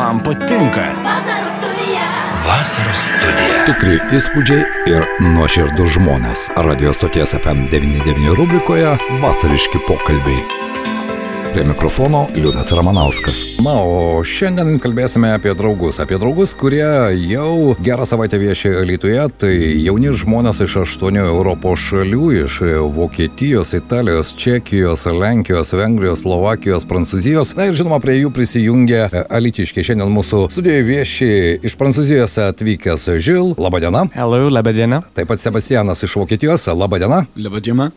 man patinka. Vasaros studija. Tikri įspūdžiai ir nuoširdus žmonės. Radio stoties FM 99 rubrikoje Vasariški pokalbiai. Prie mikrofono Liudas Ramanauskas. Na, o šiandien kalbėsime apie draugus, kurie jau gerą savaitę vieši Alytuje. Tai jauni žmonės iš 8 Europos šalių, iš Vokietijos, Italijos, Čekijos, Lenkijos, Vengrijos, Slovakijos, Prancūzijos. Na ir žinoma, prie jų prisijungia alytiškiai. Šiandien mūsų studijoje vieši iš Prancūzijos atvykęs Žil. Labadiena. Hello, labadiena. Taip pat Sebastianas iš Vokietijos. Labadiena. Labadiena.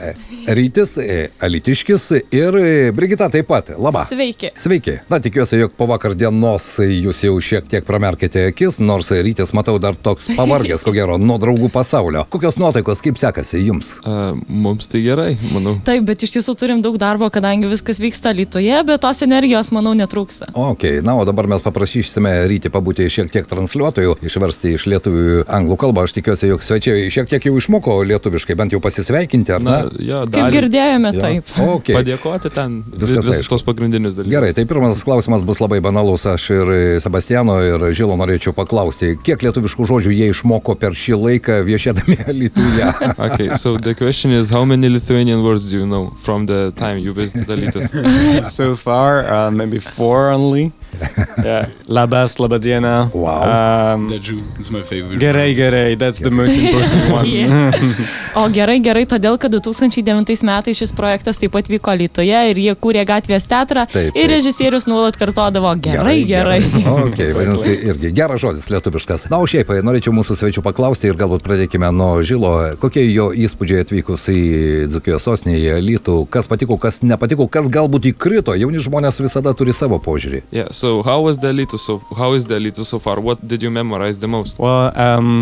Rytis, alytiškis ir Brigita taip pat. Labą. Sveiki. Na, tikiuosi, jog po vakar dienos jūs jau šiek tiek pramerkite akis, nors Rytis, matau, dar toks pavargęs, ko gero, nuo draugų pasaulio. Kokios nuotaikos, kaip sekasi jums? Mums tai gerai, manau. Taip, bet iš tiesų turim daug darbo, kadangi viskas vyksta Alytuje, bet tos energijos, manau, netrūksta. Ok, na, o dabar mes paprašysime Rytį pabūti šiek tiek transliuotojų, išversti iš lietuvių anglų kalbą. Aš tikiuosi, jog svečiai šiek tiek jau išmoko lietuviškai, bent jau pasisveikinti, ar ne? Jo, kaip girdėjome, taip. Okay. Padėkoti ten. Visus tos pagrindinius dalykus. Gerai, tai pirmas klausimas bus labai banalus. Aš ir Sebastiano ir Žilo norėčiau paklausti, kiek lietuviškų žodžių jie išmoko per šį laiką viešėdami Alytuje. Okay, so the question is, how many Lithuanian words do you know from the time you visited Alytus? So far, maybe 4 only. Yeah. Labas, labadiena. Wow. It's my favorite. Gerai, that's the most important one. Yeah. O gerai, todėl, kad 2009 metais šis projektas taip pat vyko Alytuje ir jie kūrė gatvės teatrą ir režisierius nuolat kartodavo gerai. Ok, vadinasi, irgi geras žodis lietuviškas. Na, o šiaip, norėčiau mūsų svečių paklausti ir galbūt pradėkime nuo Žilo. Kokie jo įspūdžiai atvykus į Dzūkijos sostinę, į Alytų? Kas patiko, kas nepatiko, kas galbūt įkrito? Jauni žmonės visada turi savo požiūrį. Yeah, so how is the Alytus so far? What did you memorize the most? Well,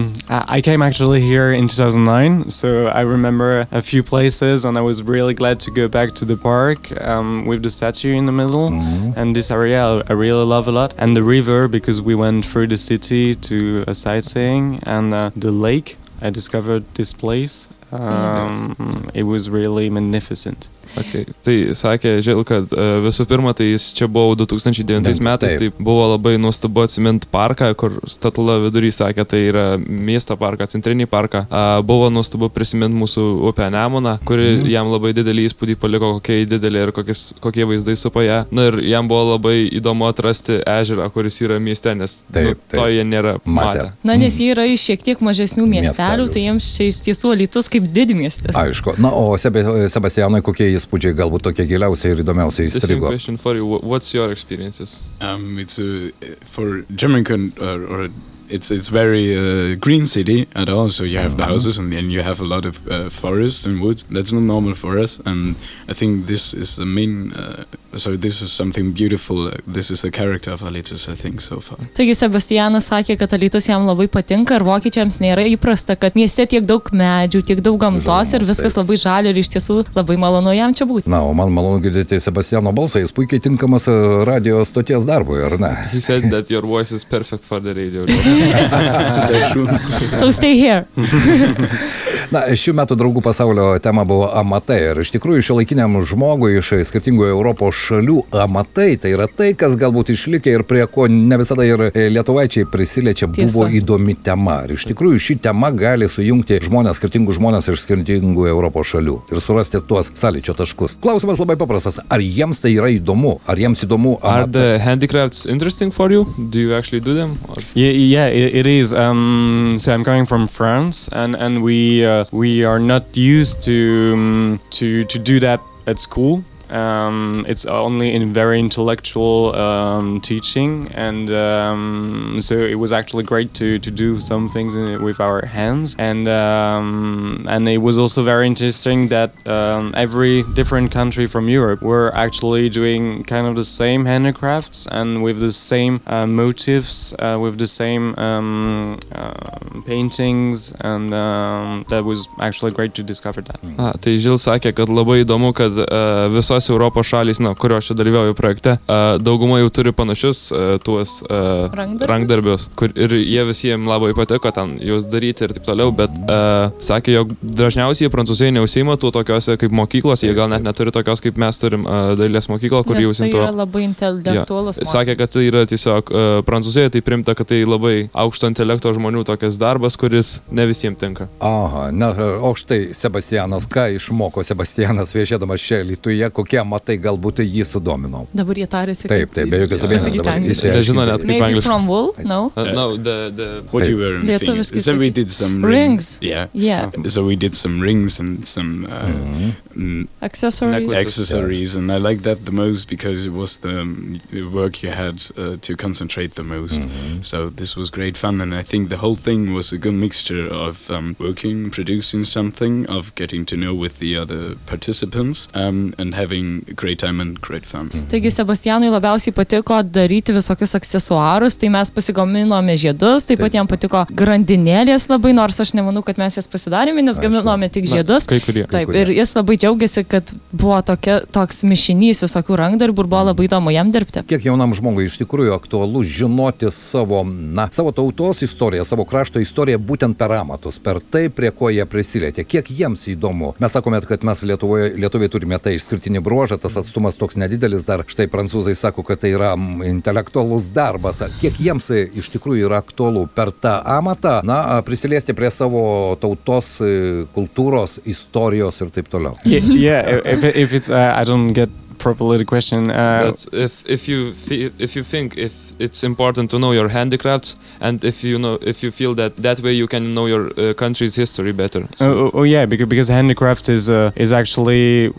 I came actually here in 2009, so I remember a few places and I was really glad to go back to the park with the statue in the middle. And this area I really love a lot. And the river, because we went through the city to a sightseeing, and the lake, I discovered this place. It was really magnificent. Okay. Tai sakė Žil, kad visų pirma, tai jis čia buvo 2009 metais, tai buvo labai nuostabu atsimint parką, kur statula vidury sakė, tai yra miesto parką, centrinį parką. Buvo nuostabu prisimint mūsų upę Nemuną, kuri jam labai didelį įspūdį paliko, kokie didelė ir kokie vaizdai supa ją. Na ir jam buvo labai įdomu atrasti ežerą, kuris yra mieste, nes to jie nėra matę. Na, nes jie yra iš šiek tiek mažesnių miestelių, tai jiems čia iš tiesų Alytus kaip didmiestis. Aišku. Na, o Sebastianai, kokie įspūdžiai galbūt tokie giliausiai ir įdomiausiai įstrigo? The same question for you. What's your experiences? It's for German or it's very green city at all. So you have the houses and then you have a lot of forest and woods. That's not normal for us, and I think this is the main. So this is something beautiful. This is the character of Alytus, I think, so far. Taigi Sebastianas sakė, kad Alytus jam labai patinka ir vokiečiams nėra įprasta, kad mieste tiek daug medžių, tiek daug gamtos ir viskas labai žalia ir iš tiesų labai malonu jam čia būti. Na, o man malonu girdėti Sebastiano balsą, jis puikiai tinkamas radio stoties darbui, ar ne? He said that your voice is perfect for the radio. So stay here. Na, šių metų draugų pasaulio tema buvo amatai ir iš tikrųjų šiuolaikiniam žmogui iš skirtingų Europos šalių amatai, tai yra tai, kas galbūt išlikė ir prie ko ne visada ir lietuvaičiai prisiliečia, buvo įdomi tema. Ir iš tikrųjų ši tema gali sujungti skirtingus žmonės iš skirtingų Europos šalių ir surasti tuos sąlyčio taškus. Klausimas labai paprastas, ar jiems tai yra įdomu, ar jiems įdomu amatai? Are the handicrafts interesting for you? Do you actually do them? Or? Yeah, it is. So I'm coming from France, and we are not used to do that at school. It's only in very intellectual teaching, and so it was actually great to do some things with our hands, and it was also very interesting that every different country from Europe were actually doing kind of the same handicrafts and with the same motifs, with the same paintings, and that was actually great to discover that. Tai Žil sakė, kad labai įdomu, kad visos kitos Europos šalys, kurios čia dalyvauja projekte, dauguma jau turi panašius tuos rankdarbius, ir jie visiems labai patiko ten juos daryti ir taip toliau, bet sakė, jog dažniausiai Prancūzijai neužsiima tų tokiose kaip mokyklos, jie gal net neturi tokios kaip mes turim dailės mokyklą, kur jų užsimtų. Tai yra labai intelektualus. Sakė, kad tai yra tiesiog Prancūzijoje tai primta, kad tai labai aukšto intelekto žmonių tokias darbas, kuris ne visiems tinka. Aha, o štai Sebastianas, ką išmoko Sebastianas viešėdamas čia Alytuje, kokie matai galbūt jį sudomino? Dabar jie tarėsi. Taip, be jokios abejonės dabar nežino net kaip Maybe angliškai. from wool? No? No, what you were thinking. So we did some rings. Yeah. So we did some rings and some accessories, and I like that the most because it was the work you had to concentrate the most. So this was great fun, and I think the whole thing was a good mixture of working, producing something, of getting to know with the other participants, and having a great time and great fun. Taigi Sebastianui labiausiai patiko daryti visokius aksesuarus, tai mes pasigaminome žiedus, taip pat jam patiko grandinėlės labai, nors aš nemanau, kad mes jas pasidarėme, nes gaminome tik žiedus. Kai kurie. Taip, ir jis labai džiaugiasi, kad buvo toks mišinys visokių rankdarbių ir buvo labai įdomu jam dirbti. Kiek jaunam žmogui iš tikrųjų aktualu žinoti savo tautos istoriją, savo krašto istoriją būtent per amatus, per tai, prie ko jie prisilietė. Kiek jiems įdomu. Mes sakome, kad mes Lietuviai turime tai išskirtinį bruožą, tas atstumas toks nedidelis, dar štai prancūzai sako, kad tai yra intelektualus darbas. Kiek jiems iš tikrųjų yra aktualu per tą amatą, prisiliesti prie savo tautos, kultūros, istorijos ir taip toliau. Yeah, if it's I don't get properly the question. That's if you think if it's important to know your handicrafts, and if you feel that way you can know your country's history better. So. Yeah, because handicraft is actually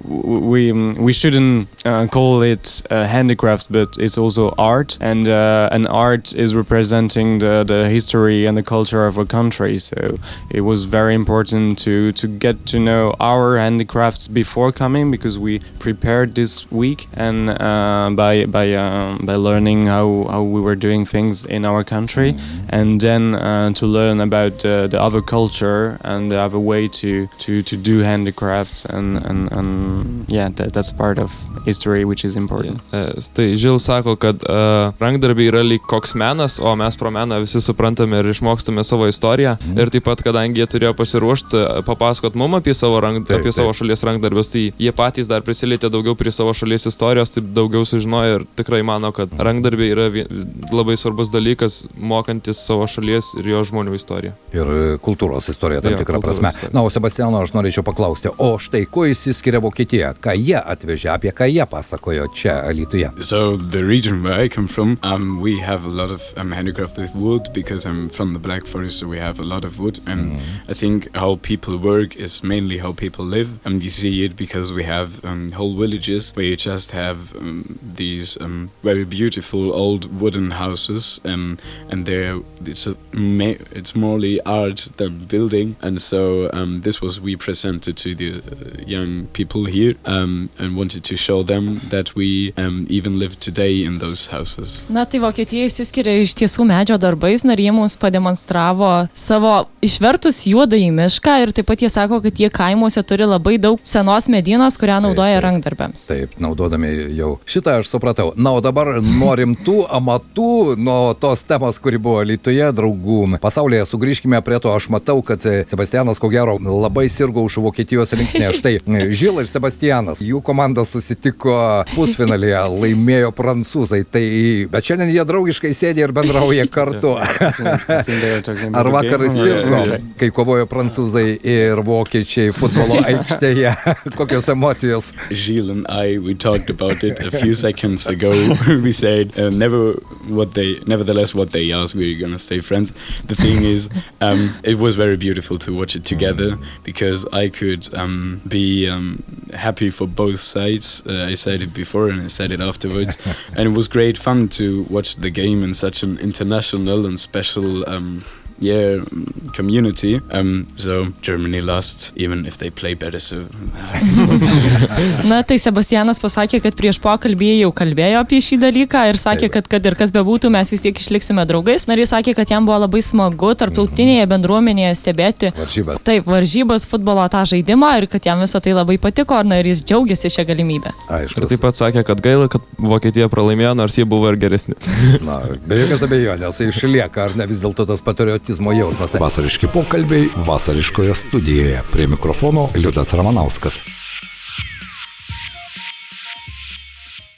we shouldn't call it handicraft, but it's also art, and art is representing the history and the culture of a country. So it was very important to get to know our handicrafts before coming, because we prepared this week, and by learning how we were doing things in our country, and then to learn about the other culture and the other way to do handicrafts, and yeah, that's part of history which is important. Tai Žil sako, kad rankdarbiai yra lyg koks menas, o mes pro meną visi suprantame ir išmokstame savo istoriją. Ir taip pat, kadangi jie turėjo pasiruošti papasakot mum apie savo šalies rankdarbius, tai jie patys dar prisilietė daugiau prie savo šalies istorijos, taip daugiau sužinojo ir tikrai mano, kad rankdarbiai yra labai svarbus dalykas, mokantis savo šalies ir jo žmonių istoriją. Ir kultūros istoriją tam tikrą prasme. O Sebastiano, aš norėčiau paklausti, o štai ko išsiskiria Vokietija? Ką jie atvežė, apie ką jie pasakojo čia Alytuje? So the region where I come from, we have a lot of handicraft with wood, because I'm from the Black Forest, so we have a lot of wood, and I think how people work is mainly how people live, and you see it because we have whole villages where you just have these very beautiful old wooden houses, and it's morely art than building, and so this was we presented to the young people here, and wanted to show them that we even live today in those houses. Na, tai Vokietija įsiskiria iš tiesų medžio darbais, ir jie mums pademonstravo savo išvertus juodą į mišką, ir taip pat jie sako, kad jie kaimuose turi labai daug senos medienos, kurią naudoja rankdarbiams. Taip, naudodami jau šitą aš supratau. Na, o dabar nuo rimtų amatų, nuo tos temos, kuri buvo Alytuje, draugų pasaulyje, sugrįžkime prie to. Aš matau, kad Sebastianas, ko gero, labai sirgo už Vokietijos rinktinę. Štai Žil ir Sebastianas, jų komandos susitiko pusfinalyje, laimėjo prancūzai. Bet šiandien jie draugiškai sėdė ir bendrauja kartu. Ar vakar sirgo, kai kovojo prancūzai ir vokiečiai futbolo aikštėje? Kokios emocijos? Žil and we talked about it a few seconds ago. We said nevertheless what they asked, we're gonna stay friends. The thing is, it was very beautiful to watch it together, because I could be happy for both sides. I said it before and I said it afterwards, and it was great fun to watch the game in such an international and special community. So Germany lost, even if they play better. So. Na, tai Sebastianas pasakė, kad prieš pokalbį jau kalbėjo apie šį dalyką ir sakė, kad ir kas bebūtų, mes vis tiek išliksime draugais. Na, ir jis sakė, kad jam buvo labai smagu tarptautinėje bendruomenėje stebėti varžybas futbolo tą žaidimą ir kad jam visą tai labai patiko, na, ir jis džiaugiasi šią galimybę. Ir taip pat sakė, kad gaila, kad Vokietija pralaimėjo, nors jie buvo ir geresni. Na, be jokios abejonės, išlieka, ar ne vis dėlto tas patriotizmo jausmas. Vasariški pokalbiai vasariškoje studijoje. Prie mikrofono Liudas Ramanauskas.